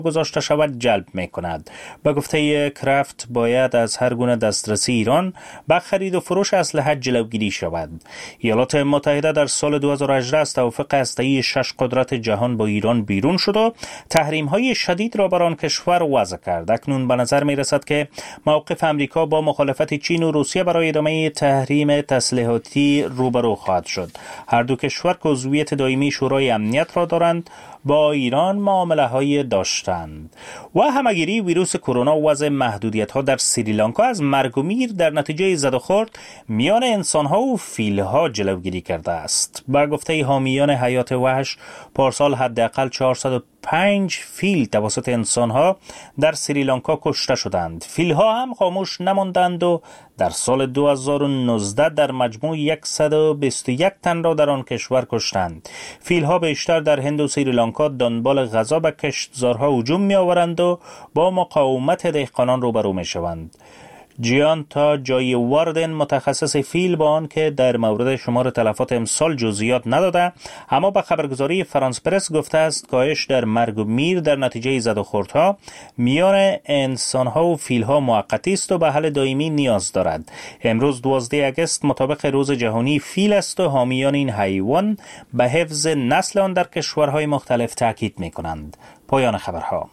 گذاشته شود جلب می کند. به گفته کرافت باید از هر گونه دسترسی ایران به خرید و فروش اسلحه جلوگیری شود. ایالات متحده در سال 2018 از توافق هسته‌ای 6 قدرت جهان با ایران بیرون شد و تحریم‌های شدید را بر آن کشور وضع کرد. اکنون به نظر می‌رسد که موقف امریکا با مخالفت چین و روسیه برای ادامه تحریم تسلیحاتی روبرو خواهد شد. هر دو کشور که عضویت دائمی شورای امنیت را دارند با ایران معامله‌های داشتند. و همگیری ویروس کرونا و وضع محدودیت‌ها در سریلانکا از مرگ و میر در نتیجه زد و خورد میان انسان‌ها و فیل‌ها جلوگیری کرده است. با گفته حامیان حیات وحش پارسال حداقل 405 فیل توسط انسان‌ها در سریلانکا کشته شدند. فیل‌ها هم خاموش نماندند و در سال 2019 در مجموع 121 تن را در آن کشور کشتند. فیل‌ها بیشتر در هند و سریلانکا دنبال غذا به کشتزارها هجوم می‌آورند و با مقاومت دهقانان روبرو می‌شوند. جیانتا جای واردن متخصص فیل با آن که در مورد شمار تلفات امسال جزئیات نداده اما به خبرگزاری فرانس پرس گفته است کاهش در مرگ و میر در نتیجه زد و خوردها میان انسانها و فیلها موقتی است و به حل دائمی نیاز دارد. امروز 12 اگست مطابق روز جهانی فیل است و حامیان این حیوان به حفظ نسل آن در کشورهای مختلف تاکید می‌کنند. پایان خبرها.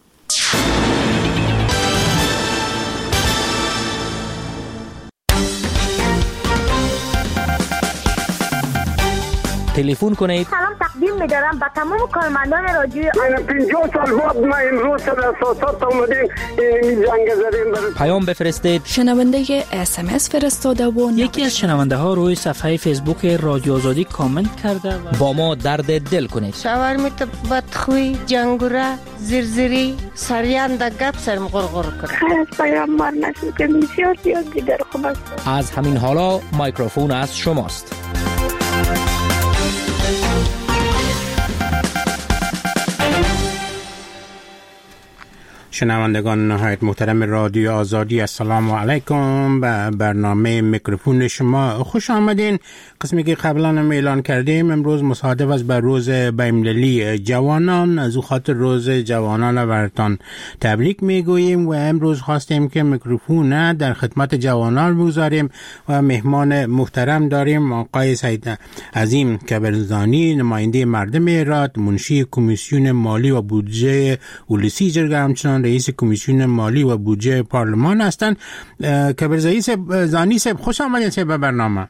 تلفن کنید. سلام تقدیم می‌دارم به تمام کارمندان رادیو. من 50 سال بعد ما امروز سر اساسات اومدیم این جنگ زدیم. پیام بفرستید. شنونده SMS فرستاده و یکی از شنونده ها روی صفحه فیسبوک رادیو آزادی کامنت کرده و با ما درد دل کنید. شاورمیت بدخوی جنگوره زرزری سریان دا گپ سرم غرغر کنه. خیلی پیامبر نشد که بسیار زیاد دیگر خوب است. از همین حالا میکروفون از شماست. شنوندگان نهایت محترم رادیو آزادی، السلام علیکم. به برنامه میکروفون شما خوش آمدین. قسمی که قبلا هم اعلان کردیم امروز مصادف است بر روز بین‌المللی جوانان، از او خاطر روز جوانان برتان تبریک میگوییم و امروز خواستیم که میکروفون در خدمت جوانان بگذاریم و مهمان محترم داریم آقای سید عظیم کبرزانی، نماینده مردم هرات، منشی کمیسیون مالی و بودجه اولسی جرگه، همچنان رئیس کمیسیون مالی و بودجه پارلمان هستند. کبرزانی صاحب خوش آمدید به برنامه.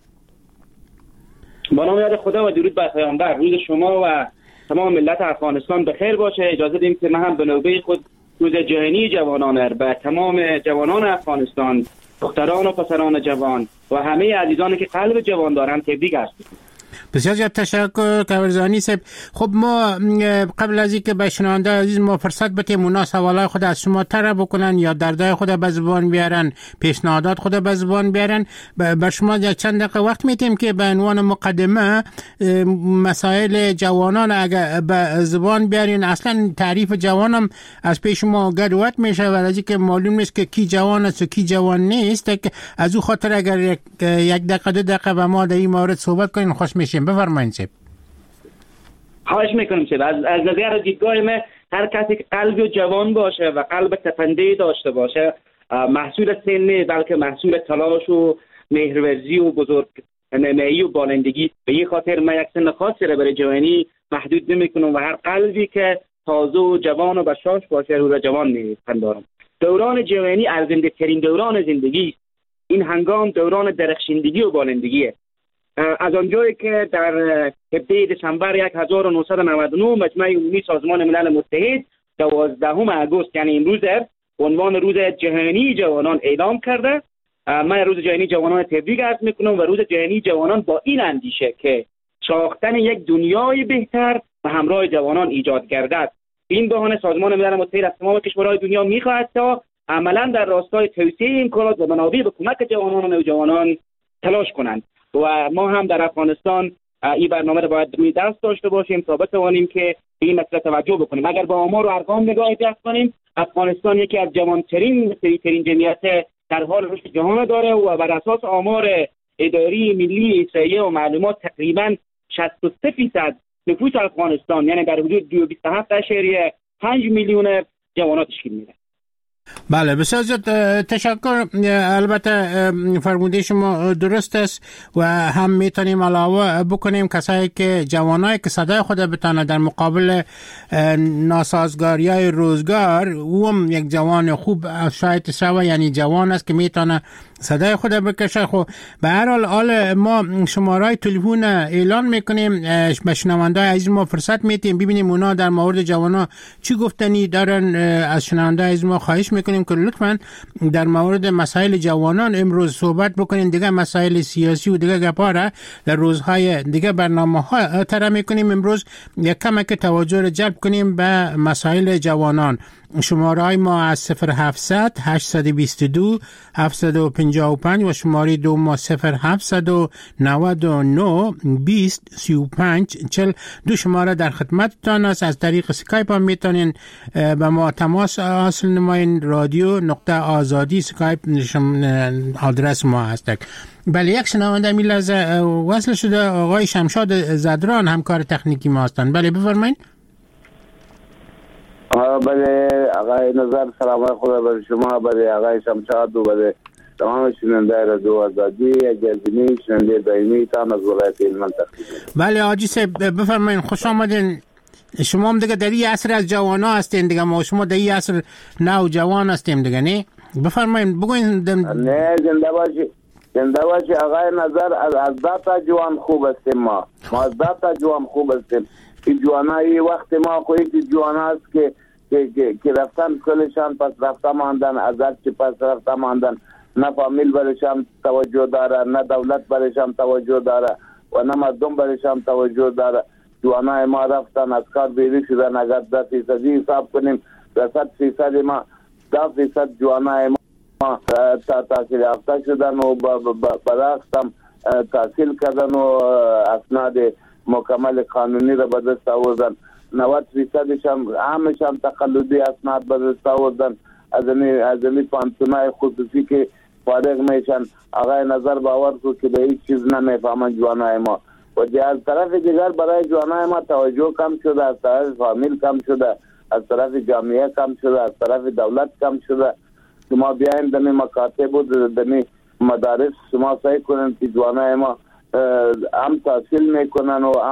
با نام یاد خدا و درود بر پیامبر. روز شما و تمام ملت افغانستان بخیر باشه. اجازه بدید که من هم به نوبه خود روز جهانی جوانان به تمام جوانان افغانستان، دختران و پسران جوان و همه عزیزانی که قلب جوان دارند تبریک هستم. بسیار زیاد تشکر کبرزانی صاحب. خب ما قبل از اینکه به شنونده عزیز ما فرصت بدیم اونا سوالای خود از شما طرح بکنن یا دردای خود به زبان بیارن، پیشنهادات خود به زبان بیارن، بر شما یک چند دقیقه وقت میدیم که به عنوان مقدمه مسائل جوانان اگر به زبان بیارین. اصلا تعریف جوانم از پیش ما گدوت میشه و از اینکه معلوم نیست که کی جوان است و کی جوان نیست. از او خاطر اگر یک دقیقه دو دقیقه با ما در این مورد صحبت کنین خوش میشیم. بفرمایید شب. خواهش میکنم شب. از نظر دیدگاه من هر کسی که قلب جوان باشه و قلب تپنده داشته باشه محصول سن نیست، بلکه محصول تلاش و مهرورزی و بزرگ نمایی و بالندگی. به این خاطر من یک سن خاصی را برای جوانی محدود نمیکنم و هر قلبی که تازه و جوان و بشاش باشه رو را جوان میپندارم. دوران جوانی ارزنده ترین دوران زندگی. این هنگام دوران درخشندگی و بالندگیه. از آنجایی که در 17 دسامبر 1999 مجمع عمومی سازمان ملل متحد 12 اگست یعنی امروز به عنوان روز جهانی جوانان اعلام کرده، من روز جهانی جوانان تبریک عرض میکنم و روز جهانی جوانان با این اندیشه که ساختن یک دنیای بهتر و همراه جوانان ایجاد گردد. این بهانه سازمان ملل متحد از تمام کشورهای دنیا میخواهد تا عملا در راستای توسعه امکانات و منابع به کمک جوانان و نوجوانان تلاش کنند و ما هم در افغانستان این برنامه رو باید روی دست داشته باشیم تا بتوانیم که به این مسئله توجه بکنیم. اگر با آمار و ارقام نگاه کنیم افغانستان یکی از جوانترین جمعیت در حال رشد جهان داره و بر اساس آمار اداری ملی احصایه و معلومات تقریبا 63% نفوس افغانستان یعنی در حدود 27.7 5 میلیون جوانات تشکیل میده. بله بسیار زیاد تشکر. البته فرموده شما درست است و هم میتونیم علاوه بکنیم کسایی که جوانایی که صدای خود بتانه در مقابل ناسازگاریای روزگار او هم یک جوان خوب شاید شوه، یعنی جوان است که میتونه صدای خود بکشه. خب به هر حال ما شمارهای تلفن اعلان میکنیم، به شنونده‌های عزیز ما فرصت میدیم ببینیم اونا در مورد جوانا چی گفتنی دارن. از شنونده‌های عزیز ما خواهش میکنیم که لطفاً در مورد مسائل جوانان امروز صحبت بکنین. دیگه مسائل سیاسی و دیگه گپا را در روزهای دیگه برنامه‌ها طرح میکنیم. امروز یک کمک توجه را جلب کنیم به مسائل جوانان. شماره ما از 0700 822 755 و شماره دو ما 0799 20 35 40 دو شماره در خدمتتان است. از طریق سکایپ هم میتونین به ما تماس حاصل نماین. رادیو نقطه آزادی سکایپ آدرس ما هست. بله یک شنونده می لحظه وصل شده، آقای شمشاد زدران همکار تکنیکی ما هستند. بله بفرمایید. بله آقای نظر سلام خدا بر شما، بله آقای شمشاد و بله تمام شنونده رادیو آزادی گزینی شنونده دائمی تان از ولایت هلمند. بله آجی صاحب بفرمایید، خوش آمدین. شما هم دیگه در این عصر از جوانا هستین دیگه، ما شما در این عصر نو جوان هستیم دیگه، نه بفرمایید بگوین. نه زنده باشی آقای نظر. از داتا جوان خوب هستیم، ما از داتا جوان خوب هستیم. این جوانایی وقت ما خویی که جوان هست که رفتن کلشان پس رفته ماندن، از هرچی پس رفته ماندن، نه فامیل برشان توجه داره، نه دولت برشان توجه داره و نه مردم برشان توجه داره. جوانای ما رفتن از کار بیری شدن. اگر 10% حساب کنیم 100% ما 10% جوانای ما تحصیل یافته شدن و برعکسم تحصیل کردن و اسناد مکمل قانونی را به دست آوردن. 90% همشان تقلدی اسناد به دست آوردن. از این پانتونای خصوصی که فارغ میشن. آقای نظر باور کو که به هیچ چیز نمیفهمن جوانای ما. و از طرف دیگر برای جوانای ما توجه کم شده، از طرف فامیل کم شده، از طرف جامعه کم شده، از طرف دولت کم شده. شما بیاین دمی مکاتب و دمی مدارس شما سعی کنن که جوانای ما هم تحصیل میکنن و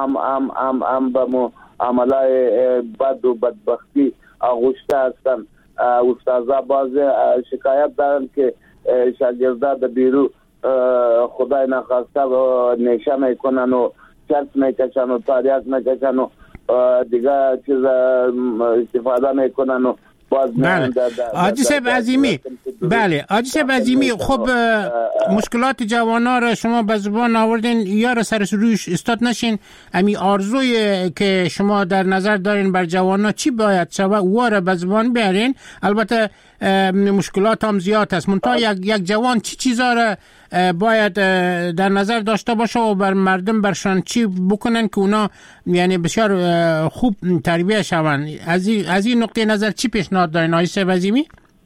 هم به عملای بد و بدبختی آغشته هستن. استادا باز شکایت دارن که شاگردا در بیرو خدای نخواسته نیشه میکنن و چرس میکشن و تاریخ میکشن و دیگه چیز استفاده میکنن و بله آجی صاحب عظیمی. بله آجی صاحب عظیمی، خب مشکلات جوانا را شما به زبان آوردین، یا را سرش رویش استاد نشین. امی آرزوی که شما در نظر دارین بر جوانا چی باید شوه او را به زبان بیارین. البته مشکلات هم زیاد است، منتها یک جوان چی چیزا را باید در نظر داشته باشه و بر مردم برشان چی بکنن که اونا یعنی بسیار خوب تربیه شون. از این نقطه نظر چی پیشنهاد دارین آقای صاحب عظیمی؟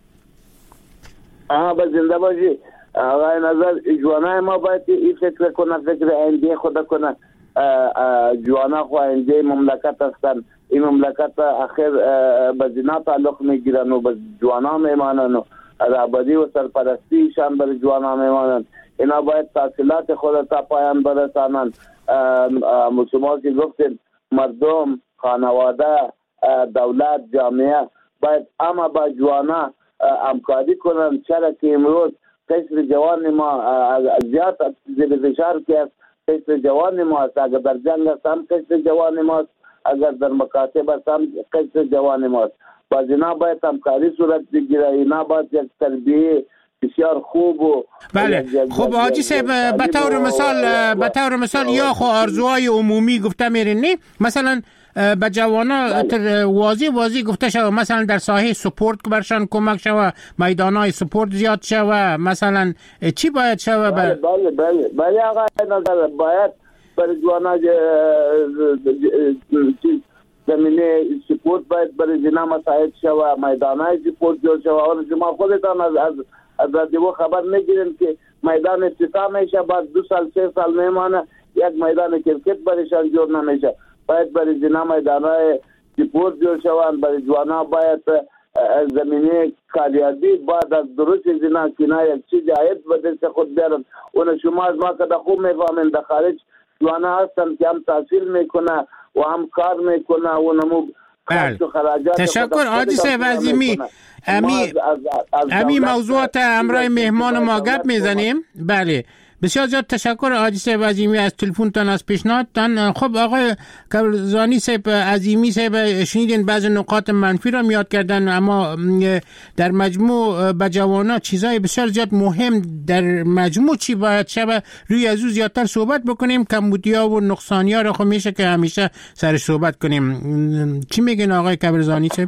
به زنده باشی آقای نظر. جوانای ما باید این فکر کنه، فکر آینده خود کنه. جوانا خو آینده مملکت هستن. این مملکت آخر به زنا تعلق میگیرن و به جوانا میمانن و آبادی و سرپرستیشان بر جوانا میمانن. اینا باید تحصیلات خود تا پایان برسانن. شما که گفتین مردم، خانواده، دولت، جامعه باید اما با جوانا همکاری کنن. چرا که امروز قشر جوان ما زیاد زیر فشار که است. قشر جوان ما است. اگر در جنگ است هم قشر جوان ما است، اگر در مکاتب است هم قشر جوان ما است. باز اینا باید همکاری صورت بگیره. اینا باید یک تربیه بسیار خوب و بله. خب حاجی صاحب به طور مثال یا خو آرزوهای عمومی گفته میرین، نه مثلا به جوانا واضح گفته شود مثلا در ساحه سپورت که برشان کمک شود، میدانهای سپورت زیاد شود، مثلا چی باید شود؟ بله آقای نظر باید برای جوانا زمینه سپورت باید برای جنا مساعد شود، میدانهای سپورت جور شود. شما خودتان از رادیو خبر میگیرین که میدان افتتاح میشه، بعد 2 سال 3 سال میمانه یک میدان کرکت برایشان جور نمیشه. باید برای جنا میدانهای سپورت جور شوند. برای جوانا باید زمینه کاریابی بعد از درست زنا کنار یک چیز عاید به دست خود بیارن. اون شما از ما که خوب میفهمین در خارج جوانا هستن که هم تحصیل میکنه و هم کار میکنه و نمو تشکر عادی صاحب عظیمی. امی موضوعات امرای مهمان ما گپ میزنیم. بله بسیار زیاد تشکر عادی صاحب عظیمی از تلفنتان، از پیشنهادتان. خب آقای کبرزانی صاحب عظیمی صاحب شنیدین بعضی نقاط منفی را میاد کردن، اما در مجموع به جوانا چیزای بسیار زیاد مهم در مجموع چی باید شبه روی از او زیادتر صحبت بکنیم. کمبودیا و نقصانیا را خب میشه که همیشه سرش صحبت کنیم. چی میگین آقای کبرزانی صاحب؟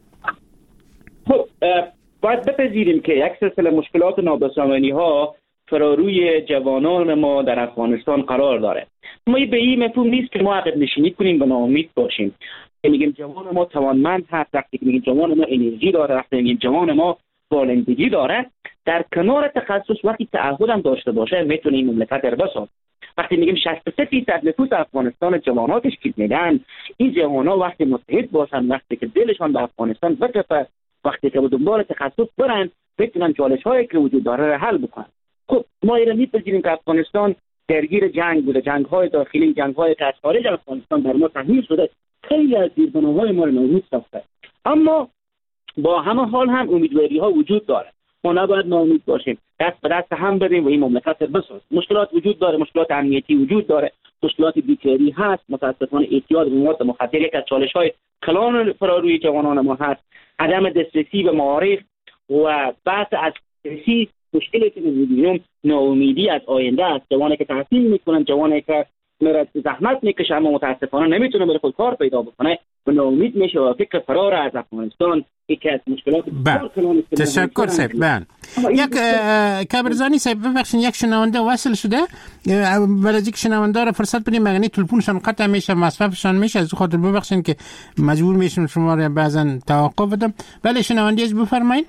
خب باید بپذیریم که یک سلسله مشکلات نابسامانی ها فراروی جوانان ما در افغانستان قرار داره. ما به این مفهوم نیست که ما عقب نشینی کنیم و ناامید باشیم. میگیم جوان ما توانمند هست، وقتی میگیم جوان ما انرژی داره، وقتی میگیم جوان ما بالندگی داره، در کنار تخصص وقتی تعهد هم داشته باشه میتونه این مملکت رو بسازه. وقتی میگیم 63% نفوس افغانستان جوان‌ها تشکیل میدن، این جوان‌ها وقتی متحد باشن، وقتی که دلشان به افغانستان بچسبه، وقتی که به دنبال تخصص برن، بتونن چالش‌هایی که وجود داره را حل بکنن. خب ما ایران می‌پذیریم که افغانستان درگیر جنگ بوده، جنگ‌های داخلی، جنگ‌های که از خارج افغانستان بر ما تحمیل شده، خیلی از زیربناهای ما رو نابود ساخته. اما با همه حال هم امیدواری‌ها وجود داره. ما نباید ناامید باشیم، دست به دست هم بدیم و این مملکت رو بسازیم. مشکلات وجود داره، مشکلات امنیتی وجود داره، مشکلات بیکاری هست، متاسفانه اعتیاد به مواد مخدر یک از چالش‌های کلان فراروی جوانان ما هست. عدم دسترسی به معارف و بحث از دسترسی مشکلی که می‌بینیم ناامیدی از آینده است. جوانی که تحصیل میکنن، جوانی که میره زحمت میکشه اما متاسفانه نمیتونه برای خود کار پیدا بکنه و ناامید میشه و فکر فرار از افغانستان یکی از مشکلات کلان. تشکر صاحب. یک کبرزانی صاحب ببخشید، یک شنونده وصل شده، برای اینکه شنونده را فرصت بدیم، یعنی تلفنشون قطع میشه، مصرفشون میشه، از خاطر ببخشید که مجبور میشم شما را بعضا توقف بدم. بله شنونده از بفرمایید.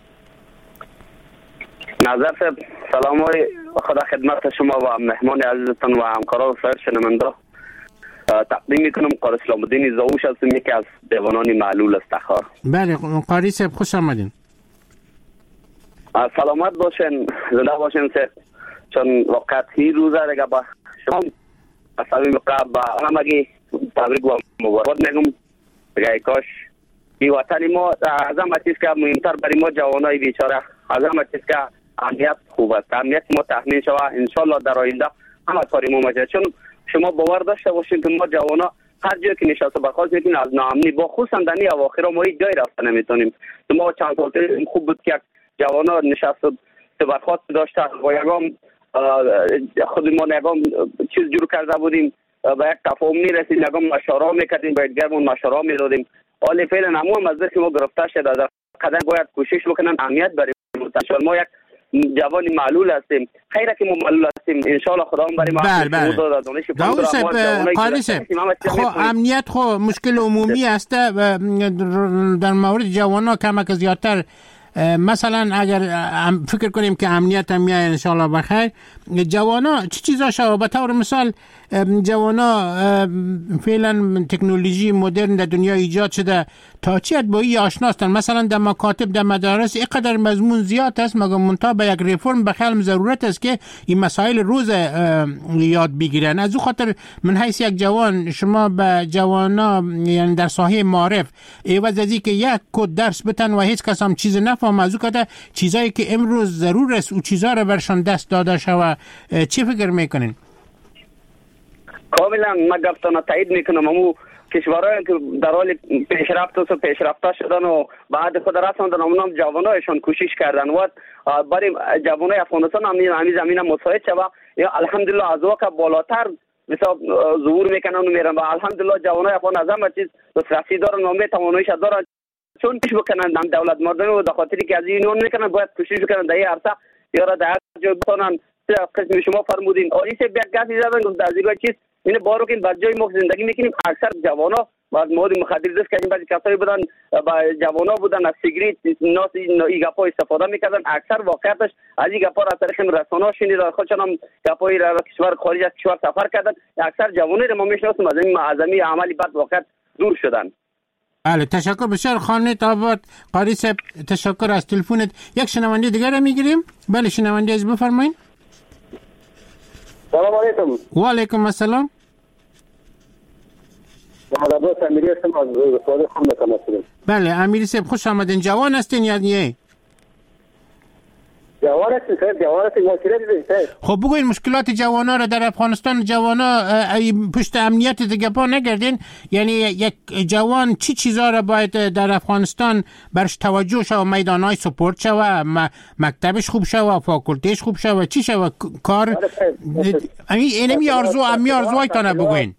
نظر صاحب سلام های خدا خدمت شما و مهمان عزیزتان و همکاران سایر شنونده. تقدیم میکنم قاری اسلام الدین زاوش هستم، یکی از جوانان معلول استخار. بله قاری صاحب خوش آمدین. سلامت باشین، زنده باشین صاحب. چون وقت هی روزه دیگه با شما اصلا با همگی تبریک و مبارک میگم. دیگه کاش این وطن ما از همه چیز که مهمتر برای ما جوانای بیچاره، از همه چیز که امنیت خوب است، امنیت ما تامین شود انشالله در آینده همه کاری ما میشه. چون شما باور داشته باشین که ما جوانا هر جایی که نشسته برخواست میکنیم از ناامنی با خصوصا در این اواخر ما هیچ جایی رفته نمیتونیم. ما چند سال خوب بود که جوانا نشسته برخواست داشته با یگام خودمان یگام چیز جور کرده بودیم، با یک تفاهم رسید، یگام مشورا میکردیم، با دیگرمون مشورا میدادیم. حالا فعلا همون از دست ما گرفته شده، در قدر باید کوشش بکنن امنیت برای ما. یک جوانی معلول هستیم، خیره که ما معلول هستیم، انشالله خدا هم برای ما دانش خب امنیت خب مشکل عمومی است. در مورد جوانا کمک زیادتر مثلا اگر فکر کنیم که امنیت هم میاد انشالله بخیر، جوانا چه چیزا شو؟ به طور مثال جوانا فعلا تکنولوژی مدرن در دنیا ایجاد شده، تا چی با این آشناستن؟ مثلا در مکاتب، در مدارس اینقدر مضمون زیاد است، مگه منتها به یک ریفرم بخیالم ضرورت است که این مسائل روز یاد بگیرن. از او خاطر من حیث یک جوان، شما به جوانا یعنی در ساحه معارف عوض از اینکه یک کد درس بتن و هیچ کس هم چیز نفهم، از او کده چیزایی که امروز ضرور است او چیزا رو برشان دست داده شود، چی فکر میکنین؟ کاملا من گفتم تایید میکنم. همون کشورهایی که در حال پیشرفته شدن و بعد خود رساندن، اونم جوانایشان کوشش کردن و برای جوانای افغانستان همین زمینه مساعد شود. یا الحمدلله از وقت بالاتر مثلا ظهور میکنن و میرن و الحمدلله جوانای افغان از همه چیز دسترسی دارن و تواناییش دارن، چون پیش بکنن هم دولت مردم و در خاطری که از این اون میکنن باید کوشش بکنن در این عرصه یا را در جای بتونن. قسم شما فرمودین آریس بیگ گاسی زدن گفت از این چیز این بارو که بر جای ما زندگی میکنیم اکثر جوانا بعد مواد مخدر دست کردیم، بعضی کسایی بودن با جوانا بودن از سیگریت ناس این گپا استفاده میکردن. اکثر واقعیتش از این گپا از طریق رسانه‌ها شنیدن، خودشون هم گپای را کشور خارج از کشور سفر کردن. اکثر جوانای ما میشناسیم از این عملی بد واقعیت دور شدن. بله تشکر بسیار. خانه آباد قاری صاحب تشکر از تلفنت. یک شنونده دیگر را میگیریم. بله شنونده از بفرمایید. سلام علیکم. و علیکم السلام. بله امیری صاحب خوش آمدین. جوان هستین یا نه؟ جوان هستین صاحب. جوان هستین. مشکلات دارید. خب بگوین مشکلات جوانا را در افغانستان. جوانا پشت امنیت دیگه پا نگردین، یعنی یک جوان چی چیزا را باید در افغانستان برش توجه شود؟ میدانهای سپورت شود، مکتبش خوب شود، فاکولتیش خوب شود، چی شود کار؟ اینمی ارزوهای تانه بگوین.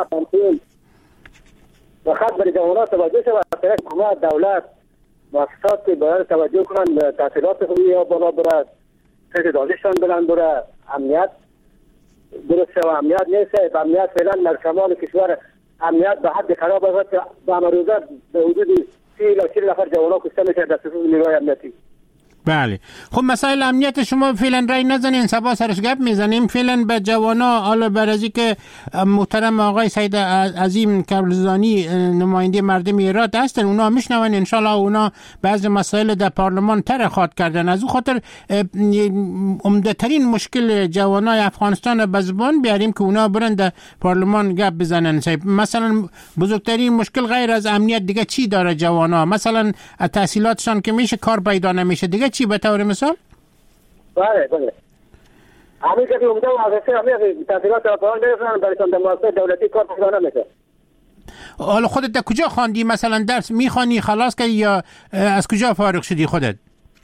وقت برای جوانات توجه شود. حکومت دولت مؤسسات باید توجه کنن، تحصیلات خوبی یا بالا برد، تعدادشان بلند برد، امنیت درست شود. امنیت نیست. امنیت فعلا در شمال کشور امنیت به حد خراب است. به امروزه به حدود 30 الی 40 نفر جوانان کشته میشه در صفوف نیروهای امنیتی. بله خب مسائل امنیت شما فعلا رای نزنین، سبا سرش گپ میزنیم. فعلا به جوانا، حالا برازی که محترم آقای سید عظیم کبرزانی نماینده مردم ایران هستن، اونا میشنون ان شاء الله. اونا بعضی مسائل در پارلمان طرح خواد کردن. از اون خاطر عمده ترین مشکل جوانای افغانستان به زبان بیاریم که اونا برن در پارلمان گپ بزنن. مثلا بزرگترین مشکل غیر از امنیت دیگه چی داره جوانا؟ مثلا تحصیلاتشان که میشه کار پیدا نمیشه، دیگه چی به طور مثال؟ بله همین که عمده و اساسی همین تحصیلات را پایان برسونن برایشان در مؤسسه دولتی کار پیدا نمیشه. حالا خودت در کجا خواندی؟ مثلا درس میخوانی خلاص کردی یا از کجا فارغ شدی خودت؟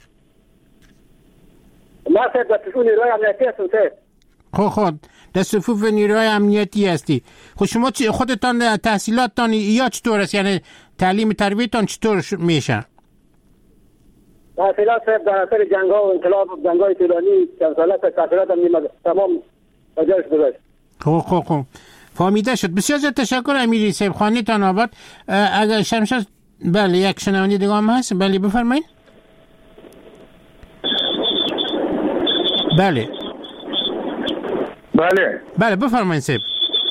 ما صرف در صفوف نیروهای امنیتی هستم. خود در صفوف نیروهای امنیتی هستی. خود شما خودتان تحصیلاتتان یا چطور است؟ یعنی تعلیم تربیتتان چطور میشه؟ تحصیلات در اثر جنگ‌ها و انقلاب و جنگ‌های طولانی چند ساله تحصیلات هم تمام بجاش گذاشت. خوب فهمیده شد. بسیار تشکر امیری صاحب. خانه تان آباد. اگر شمشاد بله یک شنونده دیگه هم هست. بله بفرمایید. بله بفرمایید صاحب.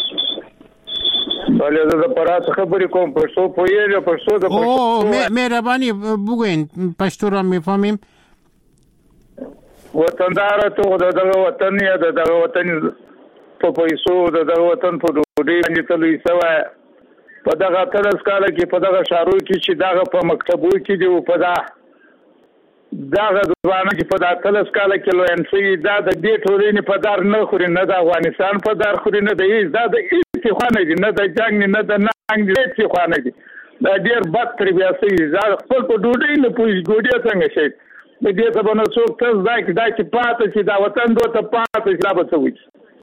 بله زه د پرات خبرې کوم. پښتو پوهیږئ؟ پښتو د پښتو مهرباني بگوین. پښتو را میفهمیم. وطندار ته د دغه وطن یا د دغه وطن په پیسو د دغه وطن په ډوډۍ باندې تلوي سوی په دغه 13 کال کې په دغه شارو کې چې دغه په مکتبو کې دی په دغه ځوانان چې په 13 کال کې لوین شي دا د دې ټولنې په دار نه خوري، نه د افغانستان په دار خوري، نه د دا د استخوانه دي، نه د جنگ نه د ننګ دي، استخوانه دي. دا ډېر بد تربیه سي. دا خپل په ډوډۍ نه پوي ګوډیا څنګه شي د دې ته بنو څوک تاسو دا چې پاتې چې دا وطن دوته پاتې چې دا به څه وي.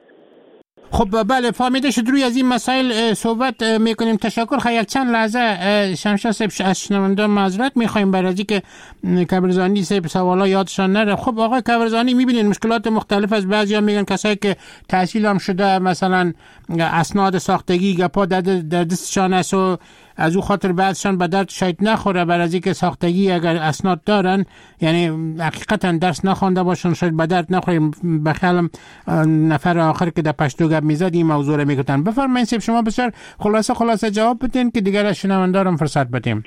خب بله فهمیده شد. روی از این مسائل صحبت میکنیم. تشکر. خیلی چند لحظه شمشاد صاحب از شنوندگان معذرت میخوایم برای اینکه کبرزانی صاحب سوالا یادشان نره. خب آقای کبرزانی میبینین مشکلات مختلف از بعضیا میگن کسایی که تحصیل هم شده مثلا اسناد ساختگی گپا در دستشان است و از او خاطر بعضشان به درد شاید نخوره برای اینکه ساختگی اگر اسناد دارن یعنی حقیقتا درس نخوانده باشن شاید به درد نخوره. بخیالم نفر آخر که در پشتو گپ میزد این موضوع رو میگفتن. بفرمایید صاحب شما بسیار خلاصه جواب بدین که دیگر از شنوندارم فرصت بدیم.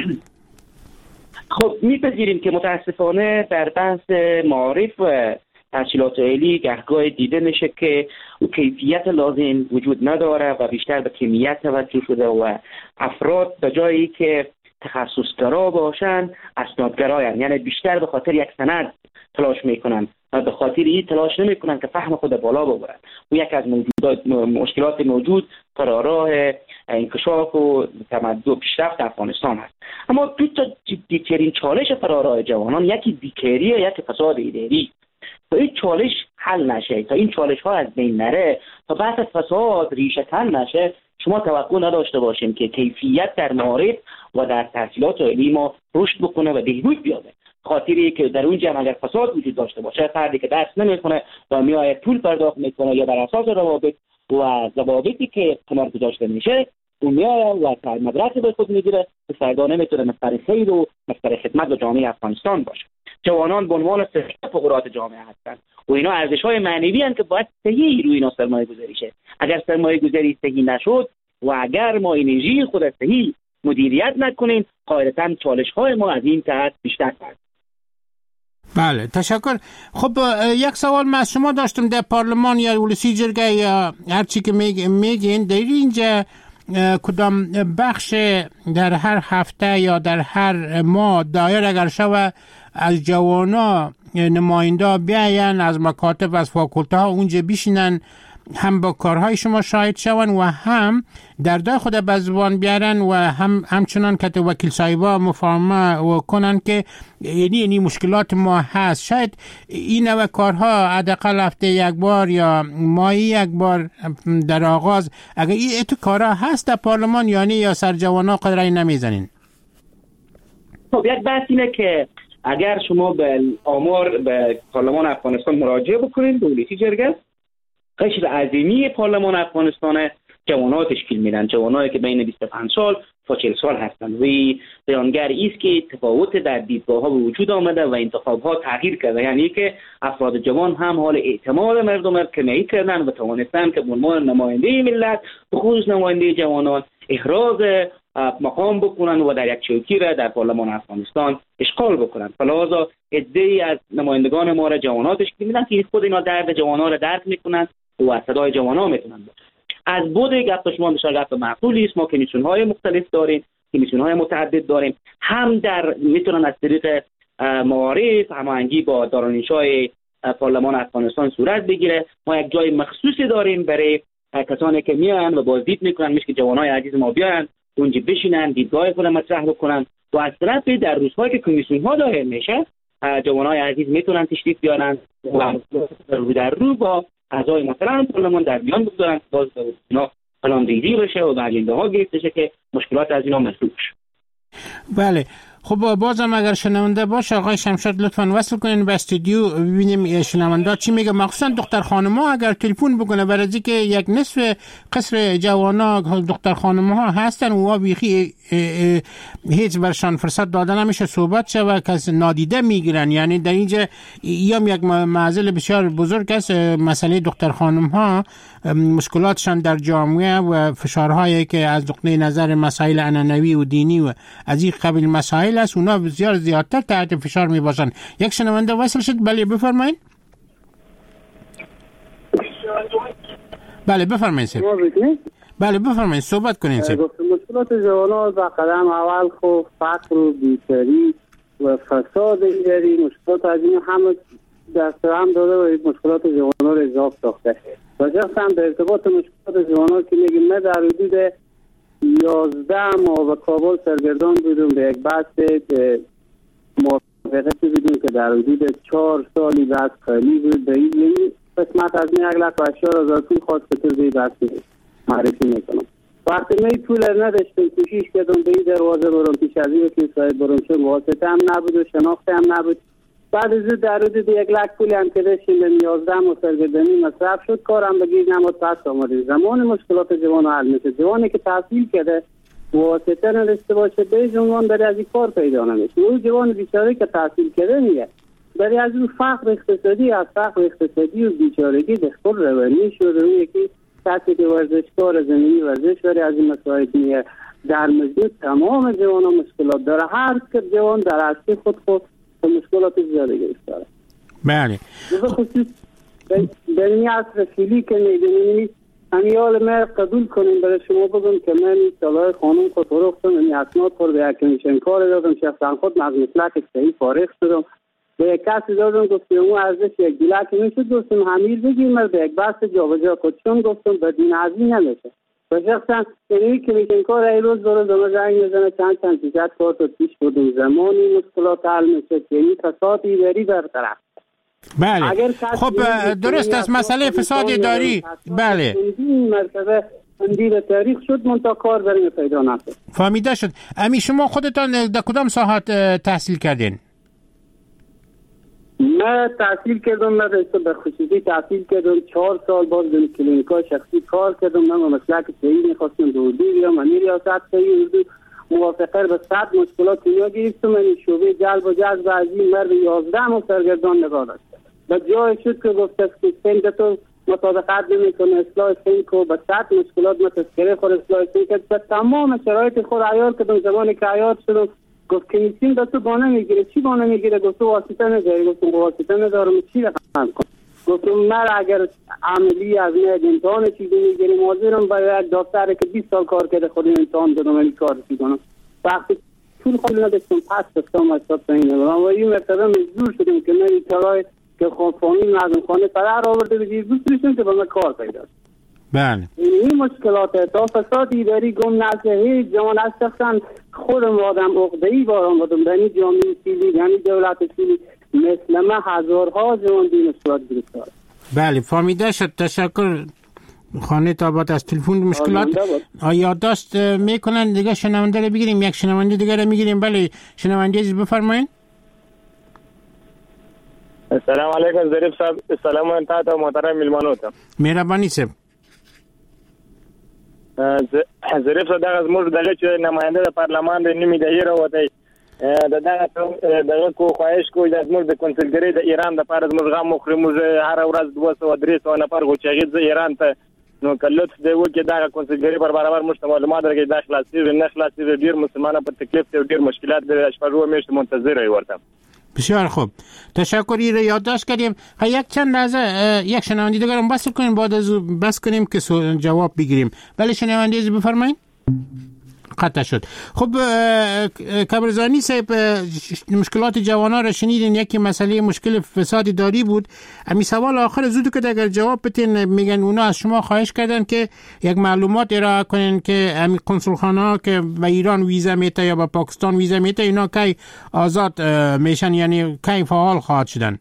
خب میپذیریم که متاسفانه در بحث معارف و تحصیلات عالی گهگاه دیده میشه که کیفیت لازم وجود نداره و بیشتر به کمیت توجه شده و افراد به جایی که تخصصگرا باشن اسنادگرایان، یعنی بیشتر به خاطر یک سند تلاش میکنن و به خاطر این تلاش نمیکنن که فهم خود بالا ببرن. و یک از مشکلات موجود فراراه انکشاف و تمدن پیشرفت افغانستان هست. اما دو تا جدی‌ترین چالش فراراه جوانان، یکی بیکاری و یکی فساد اداری. تا این چالش حل نشه، تا این چالش ها از بین نره، تا بحث فساد ریشه کن نشه، شما توقع نداشته باشیم که کیفیت در معارف و در تحصیلات عالی ما رشد بکنه و بهبود بیابه. خاطری که در اون جمع اگر فساد وجود داشته باشه، فردی که درس نمیکنه و میآید پول پرداخت میکنه یا بر اساس روابط و ضوابطی که کنار گذاشته میشه اون میآید و مدرک به خود میگیره که فردا نمیتونه مصدر خیر و مصدر خدمت به جامعه افغانستان باشه. جوانان به عنوان فقرات جامعه هستند و اینا ارزش‌های معنوی هستند که باید صحیح روی اینا سرمایه‌گذاری شه. اگر سرمایه‌گذاری صحیح نشد و اگر ما انرژی خود صحیح مدیریت نکنیم، قاعدتاً چالش‌های ما از این جهت بیشتر است. بله، تشکر. خب یک سوال من از شما داشتم. در پارلمان یا ولسی جرگه یا هر چی که میگین در اینجا کدام بخش در هر هفته یا در هر ماه دایر اگر شوه از جوانا نماینده بیاین از مکاتب از فاکولته ها اونجا بشینن، هم با کارهای شما شاهد شون و هم دردای خود به زبان بیارن و همچنان که وکیل صاحبا مفاهمه و کنن که یعنی مشکلات ما هست. شاید این نوع کارها حداقل هفته یک بار یا ماهی یک بار در آغاز اگر این کارها هست در پارلمان یعنی یا سر جوانا قدرای نمیزنین. خب یک بحث اینه که اگر شما به آمار به پارلمان افغانستان مراجعه بکنید، ولسی جرگه قشر عظیمی پارلمان افغانستان جوانان تشکیل میدن، جوانایی که بین 25 سال تا 40 سال هستند. و بیانگر است که تفاوت در دیدگاه ها به وجود آمده و انتخاب ها تغییر کرده، یعنی که افراد جوان هم حال اعتماد مردم را کمی کردن و توانستن که به عنوان نماینده ملت به خصوص نماینده جوانان احراز مقام بکنن و در یک چوکی را در پارلمان افغانستان اشغال بکنن. فلذا عده‌ای از نمایندگان ما را جوانان تشکیل میدن که خود اینا درد جوانان را درک میکنن و صدای جوانان میتونن. از بود گپ شما بسیار گپ معقولی است. ما کمیسیون‌های مختلف داریم، کمیسیون‌های متعدد داریم، هم در میتونن از طریق معارف هماهنگی با دارالانشای پارلمان افغانستان صورت بگیره. ما یک جای مخصوصی داریم برای کسانی که میان و بازدید میکنن، مثل که جوانای عزیز ما بیان اونجا بشینن دیدگاه خود مطرح بکنن و از طرف در روزهایی که کمیسیون‌ها دایر میشه جوانای عزیز میتونن تشریف بیارن و در رو با اعضای محترم پارلمان در میان بگذارن، باز اینا پلاندیدی بشه و برآینده ها گرفته شه که مشکلات از اینا محلول شه. بله، خب بازم اگر شنونده باشه آقای شمشاد لطفاً وصل کنین به استودیو ببینیم شنونده چی میگه، مخصوصا دختر خانم‌ها اگر تلفن بکنه، برای اینکه یک نصف قصر جوانا دختر خانم‌ها هستن و بیخی هیچ برشان فرصت داده نمیشه صحبت شه و کس نادیده میگیرن. یعنی در اینجا یک معضل بسیار بزرگ است مسئله دختر خانم‌ها، مشکلاتشان در جامعه و فشارهایی که از نقطه نظر مسائل عنعنوی و دینی و از این قبیل مسائل است، اونا بسیار زیادتر تحت فشار می باشند. یک شنونده وصل شد. بله بفرمایید. بله بفرمایید سید. بله بفرمایید صحبت کنین سید. مشکلات جوانان در قدم اول خب فقر و بیکاری و فساد اداری، مشکلات از این همه دست هم داده و مشکلات جوانان را اضافه ساخته. و شخصا در ارتباط مشکلات جوانان که میگیم ما در حدود 11 ماه به کابل سرگردان بودم به یک بحث موافقتی بودیم که در حدود 4 سالی بعد خالی بود. به این قسمت از 1,80,000 پول خواست که توی بحث معرفی میکنم. وقتی می پول نداشتم کوشش کردم به این دروازه برم، پیش از این که صاحب برم، چون واسطه هم نبود و شناخته هم نبود. بعد از در حدود 1,00,000 پولی هم که داشتیم به 11 ماه سرگردانی مصرف شد، کارم به گیر نمود، پس آمده. زمان مشکلات جوان حل میشه. جوانی که تحصیل کرده واسطه نداشته باشه به عنوان برای از این کار پیدا نمیشه. اون جوان بیچاره که تحصیل کرده میگه برای از اون فقر اقتصادی و بیچارگی دخل روانی شده. اون یکی کسی که ورزشکار زمینی ورزش برای از این مسائل میگه. در مجموع تمام جوانان مشکلات داره. هر که جوان در اصل خود مشکلات زیاده گرفتاره. بله. به خصوص در این عصر فیلی که میدونیم همیال ما قبول کنیم برای شما بگم که من سالهای خانم خود فروختم، این اسناد خود به یک کمیشن کار دادم، شخصا خود از مسلک صحیح فارغ شدم، به یک کسی دادم گفتم اون ارزش یک گلک میشه، گفتم همیر بگیم من به یک بحث جابجا کردم، گفتم بدین از این نمیشه. و شخصا این کمیشن کار ای روز داره زنگ میزنه چند چیزات کار تو پیش بردیم، زمانی مشکلات حل میشه که این فساد اداری برطرف. بله خب درست است مسئله فساد اداری. بله این مرتبه اندیل تاریخ شد منطقه کار برای پیدا نشد. فهمیده شد. امی شما خودتان در کدام ساحات تحصیل کردین؟ من تحصیل کردم، من به خصوصی تحصیل کردم 4 سال باز در کلینیکای شخصی کار کردم. من مسلک صحیح میخواستم دو یا من ریاست صحیح اردو موافقه به 100 مشکلات اینا گرفتم. من شعبه جلب و جذب از این مرد 11 ماه سرگردان نگاه داشت. و جای شد که گفت که سنگ تو مطابقت نمیکنه. اصلاح سین کو به صد مشکلات ما تذکره خود اصلاح سین که به تمام شرایط خود عیار کردم. زمانی که عیار شدم گفت که میسیم دستو بانه میگیره. چی بانه میگیره؟ گفت واسطه نداری. گفتم واسطه ندارم چی رقم کنم. گفتم من اگر عملی از نه امتحان چیزی میگیریم حاضرم با یک دکتر که 20 سال کار کرده خود امتحان دادم این کار کنم. وقتی طول خود نداشتم پس دستم از سب تایینه و این مرتبه مجبور شدیم که من کارهای که خانفانی مردم خانه پدر آورده بگیر دوستشون که با من کار پیدا. بله این مشکلات تا فساد اداری گم نشه هیچ جوان از شخصا خودم آدم عقده‌ای بارم بودم در این جامعه سیلی یعنی دولت سیلی مثل من هزارها جوان دین مشکلات گرفتار. بله فهمیده شد. تشکر خانه تابات از تلفن مشکلات یادداشت میکنن. دیگه شنونده رو بگیریم. یک شنونده دیگه رو میگیریم. بله شنونده عزیز بفرمایید. السلام علیکم ظریف صاحب. سلام انتا تا محترم میلمانو ته. مهرباني صاحب. ظریف صاحب دغه زموږ دغه چې نماینده د پارلمان د نیمې دایې راوتی دغه کو خواهش کوي د زموږ د کنسولګری د ایران د پاره زموږ غم مخري موږ هر ورځ 200-300 نفر غوچېږي ایران ته نو کلت دی وکي دغه کنسولګری پر برابر مشت معلومات درګي د خلاصي نه خلاصي ډیر مسلمانانو په تکلیف ته ډیر مشکلات د شپږو میاشتې منتظر وي ورته. بسیار خوب تشکری رو یادداشت کردیم. یک چند لحظه یک شنونده دیگر هم بس کنیم بعد از بس کنیم که جواب بگیریم. بله شنونده از بفرمایید. قطع شد. خب کبرزانی صاحب مشکلات جوانان را شنیدین. یکی مسئله مشکل فساد داری بود. امی سوال آخر زود که اگر جواب بتین میگن اونا از شما خواهش کردن که یک معلومات ارائه کنین که امی کنسولخانه ها که به ایران ویزا میته یا به پاکستان ویزا میته اینا کی آزاد میشن یعنی کی فعال خواهد شدن.